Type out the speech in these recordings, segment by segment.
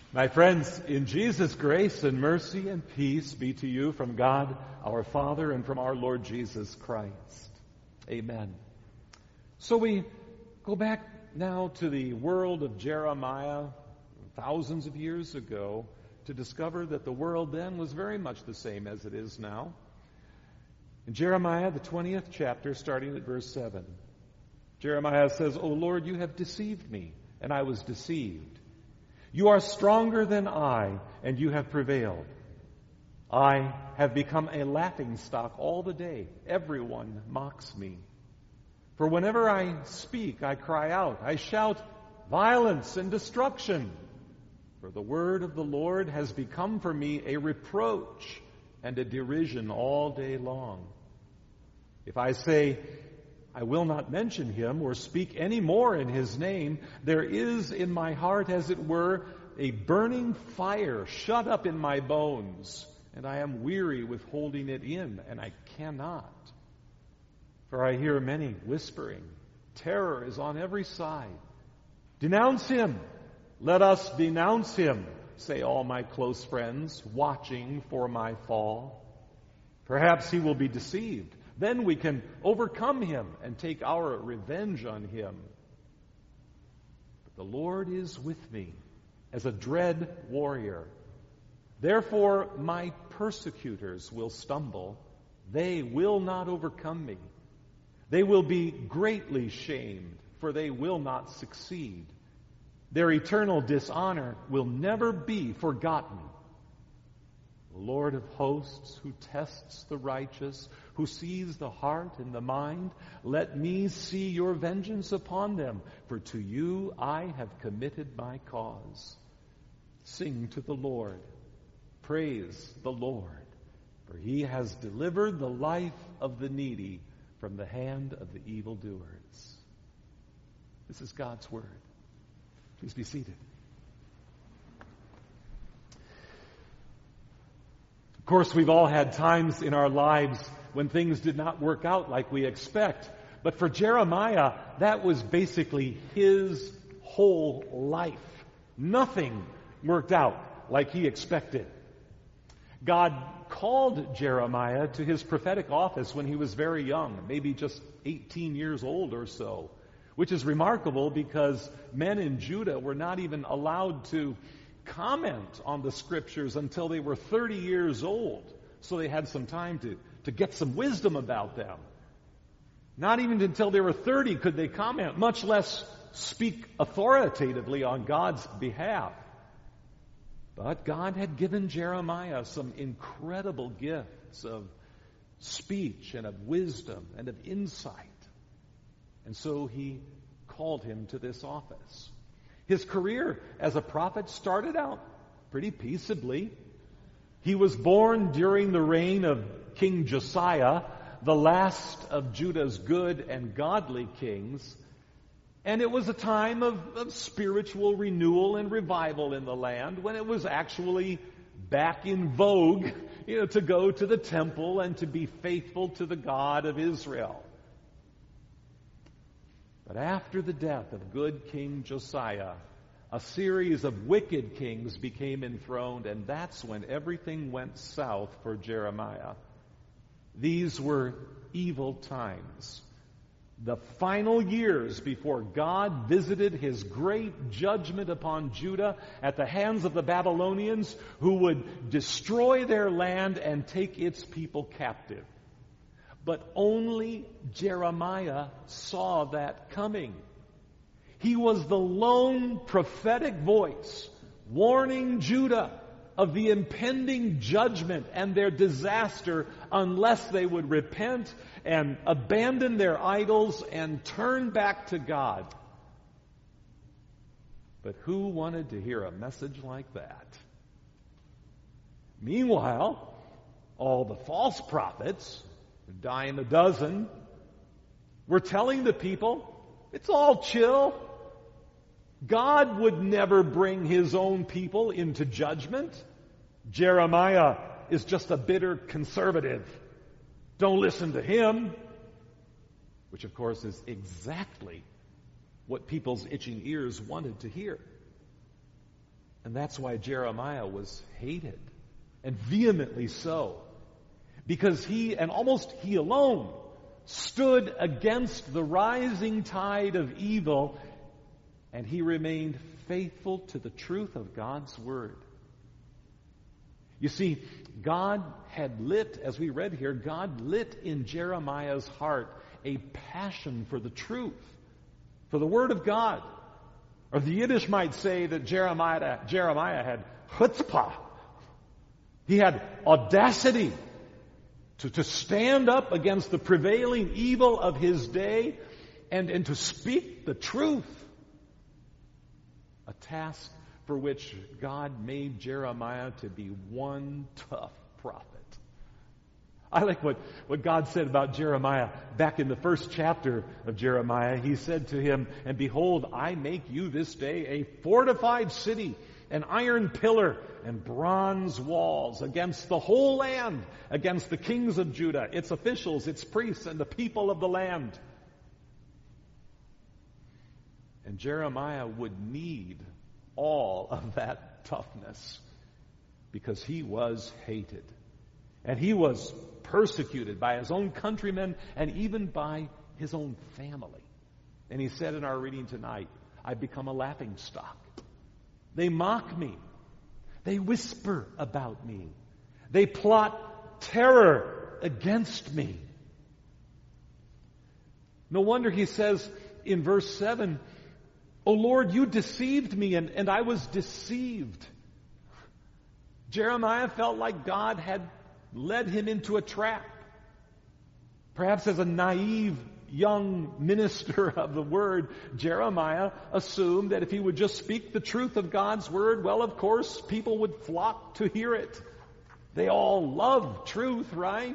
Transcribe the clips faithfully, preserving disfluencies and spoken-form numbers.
My friends, in Jesus' grace and mercy and peace be to you from God our Father and from our Lord Jesus Christ. Amen. So we go back now to the world of Jeremiah thousands of years ago to discover that the world then was very much the same as it is now. In Jeremiah, the twentieth chapter, starting at verse seven, Jeremiah says, "O Lord, you have deceived me, and I was deceived. You are stronger than I, and you have prevailed. I have become a laughingstock all the day. Everyone mocks me. For whenever I speak, I cry out. I shout violence and destruction. For the word of the Lord has become for me a reproach and a derision all day long. If I say, I will not mention him or speak any more in his name, there is in my heart, as it were, a burning fire shut up in my bones, and I am weary with holding it in, and I cannot. For I hear many whispering. Terror is on every side. Denounce him. Let us denounce him, say all my close friends, watching for my fall. Perhaps he will be deceived. Then we can overcome him and take our revenge on him. But the Lord is with me as a dread warrior. Therefore my persecutors will stumble. They will not overcome me. They will be greatly shamed, for they will not succeed. Their eternal dishonor will never be forgotten. The Lord of hosts, who tests the righteous, who sees the heart and the mind, let me see your vengeance upon them, for to you I have committed my cause. Sing to the Lord. Praise the Lord, for he has delivered the life of the needy from the hand of the evildoers. This is God's word. Please be seated. Of course, we've all had times in our lives when things did not work out like we expect. But for Jeremiah, that was basically his whole life. Nothing worked out like he expected. God called Jeremiah to his prophetic office when he was very young, maybe just eighteen years old or so, which is remarkable because men in Judah were not even allowed to comment on the scriptures until they were thirty years old. So they had some time to, to get some wisdom about them. Not even until they were thirty could they comment, much less speak authoritatively on God's behalf. But God had given Jeremiah some incredible gifts of speech and of wisdom and of insight. And so he called him to this office. His career as a prophet started out pretty peaceably. He was born during the reign of King Josiah, the last of Judah's good and godly kings. And it was a time of, of spiritual renewal and revival in the land when it was actually back in vogue, you know, to go to the temple and to be faithful to the God of Israel. But after the death of good King Josiah, a series of wicked kings became enthroned, and that's when everything went south for Jeremiah. These were evil times. The final years before God visited his great judgment upon Judah at the hands of the Babylonians, who would destroy their land and take its people captive. But only Jeremiah saw that coming. He was the lone prophetic voice warning Judah of the impending judgment and their disaster unless they would repent and abandon their idols and turn back to God. But who wanted to hear a message like that? Meanwhile, all the false prophets, a dime a dozen, were telling the people, it's all chill. God would never bring his own people into judgment. Jeremiah is just a bitter conservative. Don't listen to him. Which, of course, is exactly what people's itching ears wanted to hear. And that's why Jeremiah was hated, and vehemently so, because he, and almost he alone, stood against the rising tide of evil, and he remained faithful to the truth of God's word. You see, God had lit, as we read here, God lit in Jeremiah's heart a passion for the truth, for the word of God. Or the Yiddish might say that Jeremiah, Jeremiah had chutzpah. He had audacity to, to stand up against the prevailing evil of his day and, and to speak the truth. A task for which God made Jeremiah to be one tough prophet. I like what, what God said about Jeremiah back in the first chapter of Jeremiah. He said to him, "And behold, I make you this day a fortified city, an iron pillar and bronze walls against the whole land, against the kings of Judah, its officials, its priests, and the people of the land." And Jeremiah would need all of that toughness because he was hated. And he was persecuted by his own countrymen and even by his own family. And he said in our reading tonight, "I've become a laughing stock. They mock me. They whisper about me. They plot terror against me." No wonder he says in verse seven, "O Lord, you deceived me, and, and I was deceived." Jeremiah felt like God had led him into a trap. Perhaps as a naive young minister of the word, Jeremiah assumed that if he would just speak the truth of God's word, well, of course, people would flock to hear it. They all love truth, right?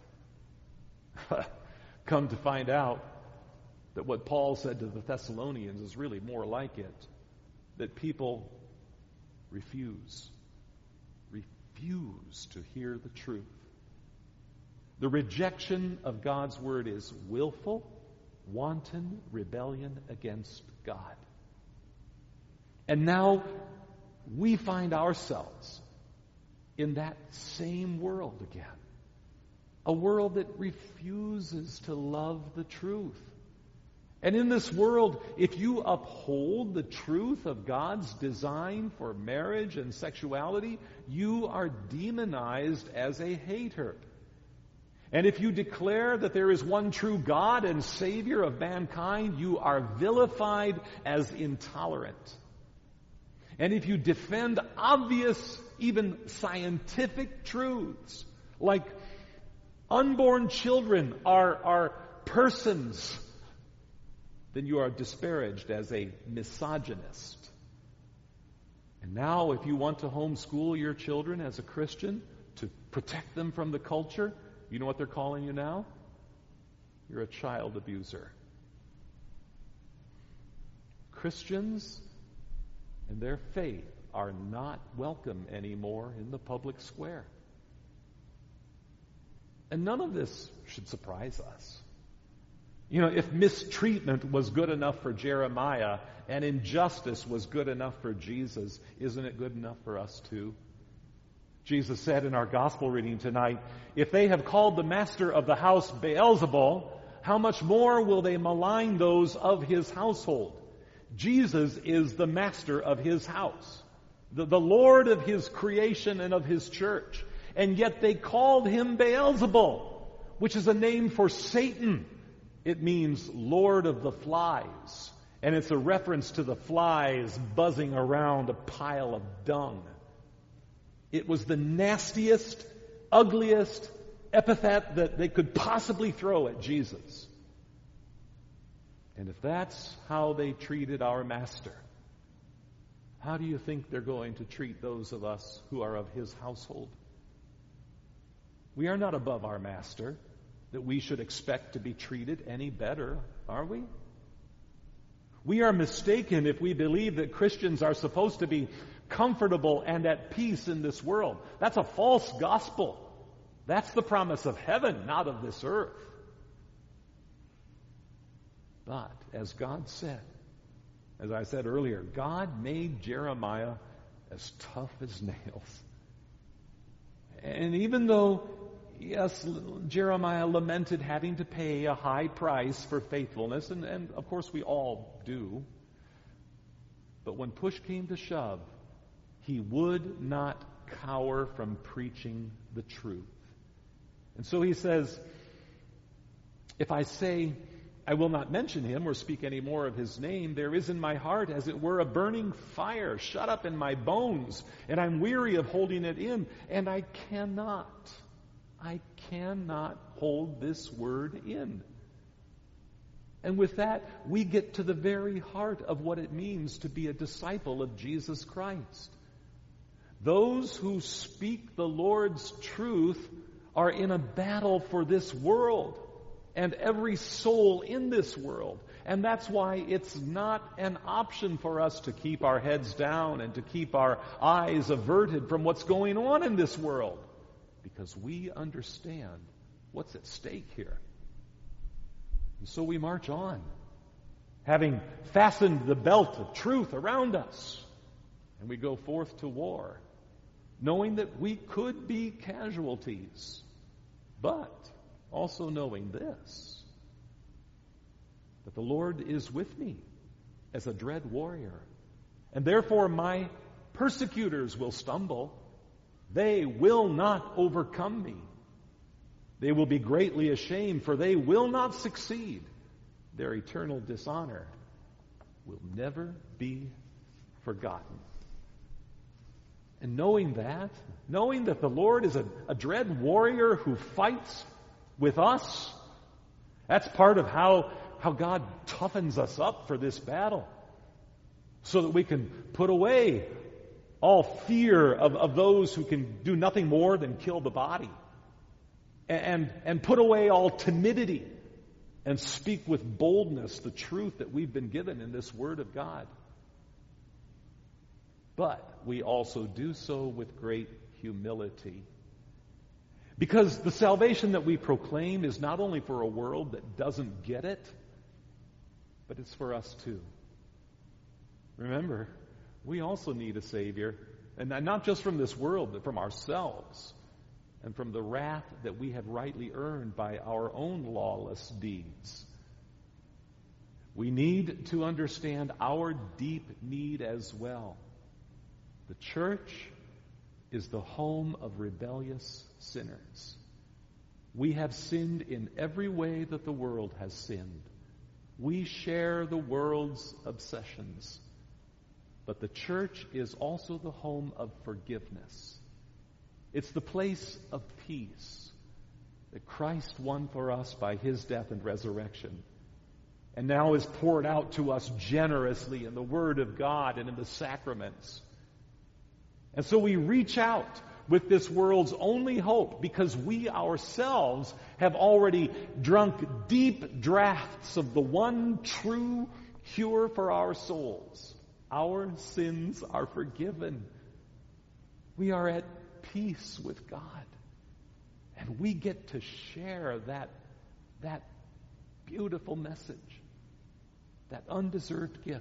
Come to find out that what Paul said to the Thessalonians is really more like it. That people refuse. Refuse to hear the truth. The rejection of God's word is willful, wanton rebellion against God. And now we find ourselves in that same world again. A world that refuses to love the truth. And in this world, if you uphold the truth of God's design for marriage and sexuality, you are demonized as a hater. And if you declare that there is one true God and Savior of mankind, you are vilified as intolerant. And if you defend obvious, even scientific truths, like unborn children are, are persons, then you are disparaged as a misogynist. And now, if you want to homeschool your children as a Christian to protect them from the culture, you know what they're calling you now? You're a child abuser. Christians and their faith are not welcome anymore in the public square. And none of this should surprise us. You know, if mistreatment was good enough for Jeremiah and injustice was good enough for Jesus, isn't it good enough for us too? Jesus said in our gospel reading tonight, if they have called the master of the house Beelzebul, how much more will they malign those of his household? Jesus is the master of his house, the, the Lord of his creation and of his church. And yet they called him Beelzebul, which is a name for Satan. It means Lord of the flies. And it's a reference to the flies buzzing around a pile of dung. It was the nastiest, ugliest epithet that they could possibly throw at Jesus. And if that's how they treated our master, how do you think they're going to treat those of us who are of his household? We are not above our master, that we should expect to be treated any better, are we? We are mistaken if we believe that Christians are supposed to be comfortable and at peace in this world. That's a false gospel. That's the promise of heaven, not of this earth. But, as God said, as I said earlier, God made Jeremiah as tough as nails. And even though, yes, Jeremiah lamented having to pay a high price for faithfulness, and, and of course we all do, but when push came to shove, he would not cower from preaching the truth. And so he says, if I say I will not mention him or speak any more of his name, there is in my heart, as it were, a burning fire shut up in my bones, and I'm weary of holding it in, and I cannot, I cannot hold this word in. And with that, we get to the very heart of what it means to be a disciple of Jesus Christ. Those who speak the Lord's truth are in a battle for this world and every soul in this world. And that's why it's not an option for us to keep our heads down and to keep our eyes averted from what's going on in this world, because we understand what's at stake here. And so we march on, having fastened the belt of truth around us, and we go forth to war, knowing that we could be casualties, but also knowing this, that the Lord is with me as a dread warrior, and therefore my persecutors will stumble. They will not overcome me. They will be greatly ashamed, for they will not succeed. Their eternal dishonor will never be forgotten. And knowing that, knowing that the Lord is a, a dread warrior who fights with us, that's part of how, how God toughens us up for this battle, so that we can put away all fear of, of those who can do nothing more than kill the body, and, and put away all timidity and speak with boldness the truth that we've been given in this Word of God. But we also do so with great humility. Because the salvation that we proclaim is not only for a world that doesn't get it, but it's for us too. Remember, we also need a Savior, and not just from this world, but from ourselves and from the wrath that we have rightly earned by our own lawless deeds. We need to understand our deep need as well. The church is the home of rebellious sinners. We have sinned in every way that the world has sinned. We share the world's obsessions. But the church is also the home of forgiveness. It's the place of peace that Christ won for us by his death and resurrection, and now is poured out to us generously in the Word of God and in the sacraments. And so we reach out with this world's only hope, because we ourselves have already drunk deep draughts of the one true cure for our souls. Our sins are forgiven. We are at peace with God. And we get to share that, that beautiful message, that undeserved gift.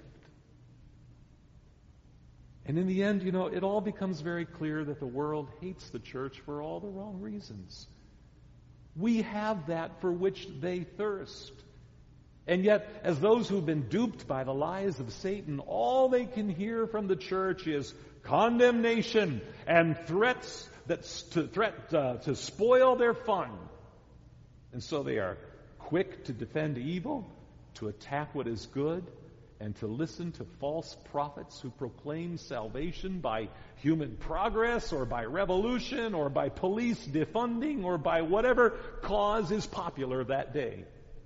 And in the end, you know, it all becomes very clear that the world hates the church for all the wrong reasons. We have that for which they thirst. And yet, as those who've been duped by the lies of Satan, all they can hear from the church is condemnation and threats that to threat uh, to spoil their fun. And so they are quick to defend evil, to attack what is good, and to listen to false prophets who proclaim salvation by human progress or by revolution or by police defunding or by whatever cause is popular that day.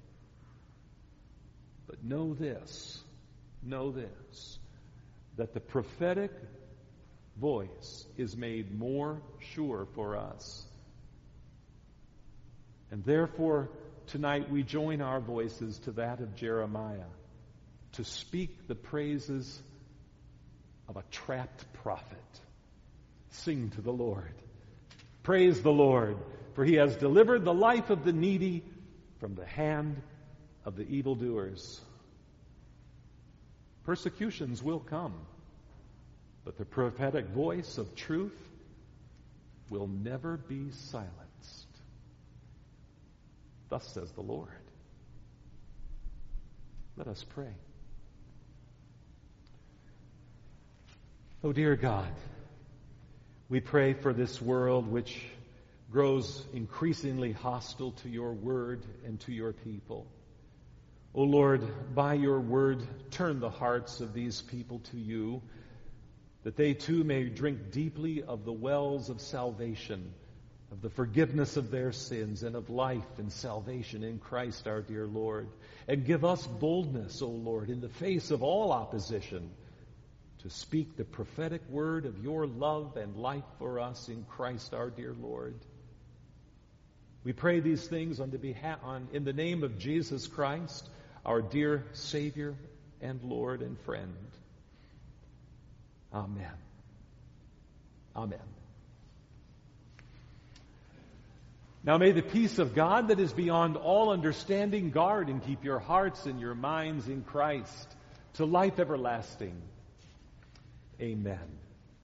But know this, know this, that the prophetic voice is made more sure for us. And therefore, tonight we join our voices to that of Jeremiah, to speak the praises of a trapped prophet. Sing to the Lord. Praise the Lord, for he has delivered the life of the needy from the hand of the evildoers. Persecutions will come, but the prophetic voice of truth will never be silenced. Thus says the Lord. Let us pray. Oh, dear God, we pray for this world which grows increasingly hostile to your word and to your people. O Lord, by your word, turn the hearts of these people to you, that they too may drink deeply of the wells of salvation, of the forgiveness of their sins, and of life and salvation in Christ our dear Lord. And give us boldness, O Lord, in the face of all opposition, to speak the prophetic word of your love and life for us in Christ our dear Lord. We pray these things on the behalf, on, in the name of Jesus Christ, our dear Savior and Lord and friend. Amen. Amen. Now may the peace of God that is beyond all understanding guard and keep your hearts and your minds in Christ to life everlasting. Amen.